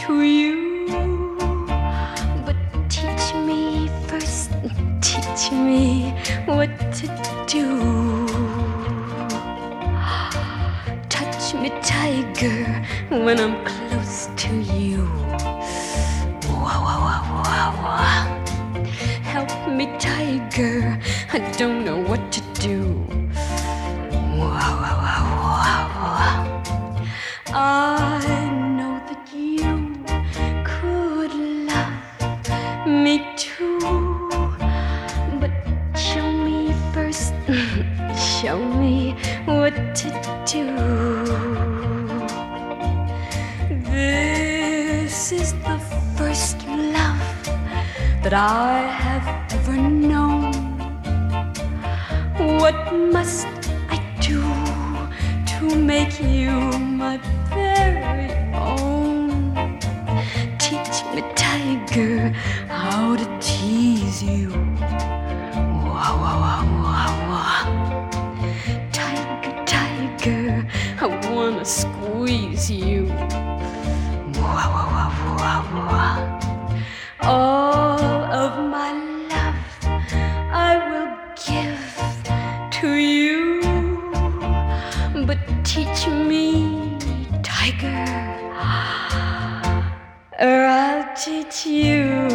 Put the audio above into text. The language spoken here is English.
to you. But teach me first, teach me what to do. Touch me, tiger, when I'm close to you. Wah, wah, wah, wah, wah. Help me, tiger, I don't know what to do. Wah, wah, wah, wah, wah. I know that you could love me too, but show me first, show me what to do. This is the first love that I have ever known. What must I do to make you my very own? Teach me, tiger, how to tease you. Wah, wah, wah, wah, wah. Tiger, tiger, I wanna squeeze you. Wah, wah, wah, wah, wah. All of my love I will give to you, but teach me, tiger, or I'll teach you.